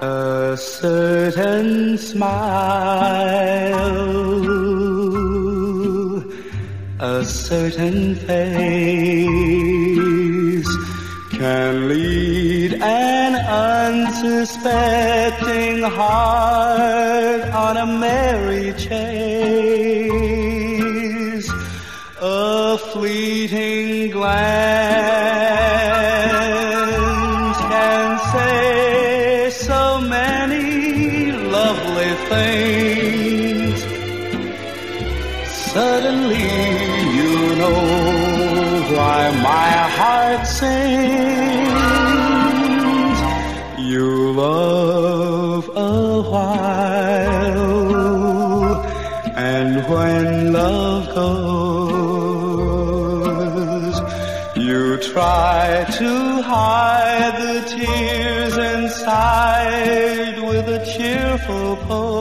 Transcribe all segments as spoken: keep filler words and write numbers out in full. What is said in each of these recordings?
A certain smile, a certain face can lead an unsuspecting heart on a merry chase. A fleeting glance can say so many lovely things. Suddenly you know why my heart sings. You love a while, and when love goes, you try to hide the tears inside with a cheerful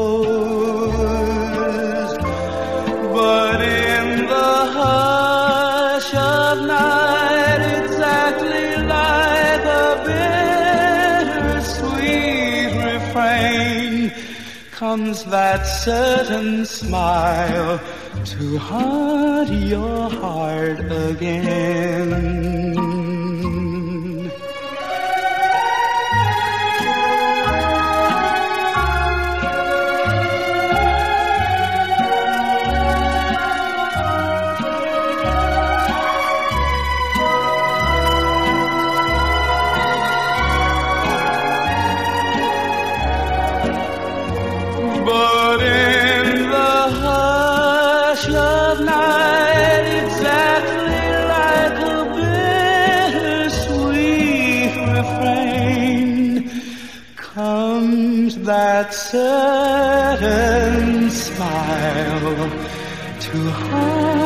pose. But in the hush of night, exactly like a bittersweet refrain, comes that certain smile to haunt your heart again. But in the hush of night, exactly like a bittersweet refrain, comes that certain smile to haunt